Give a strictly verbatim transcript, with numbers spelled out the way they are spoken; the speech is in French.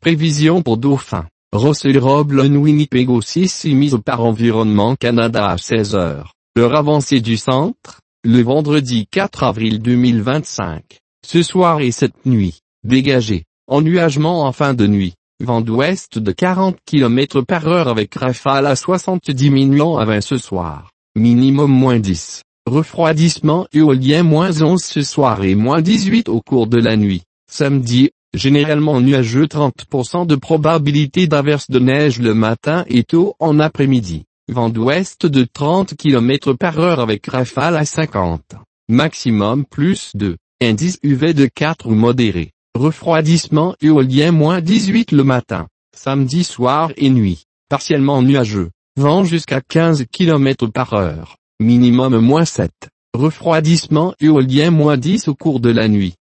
Prévision pour Dauphin. Russell Robles Winnipeg six mise par Environnement Canada à seize heures. L'heure avancée du centre, le vendredi quatre avril deux mille vingt-cinq. Ce soir et cette nuit, dégagé, ennuagement en fin de nuit, vent d'ouest de quarante kilomètres par heure avec rafale à soixante-dix millions à vingt ce soir, minimum moins dix. Refroidissement éolien moins onze ce soir et moins dix-huit au cours de la nuit. Samedi, généralement nuageux trente pour cent de probabilité d'averse de neige le matin et tôt en après-midi. Vent d'ouest de trente kilomètres par heure avec rafale à cinquante. Maximum plus deux. Indice U V de quatre ou modéré. Refroidissement éolien moins dix-huit le matin. Samedi soir et nuit. Partiellement nuageux. Vent jusqu'à quinze kilomètres par heure. Minimum moins sept. Refroidissement éolien moins dix au cours de la nuit.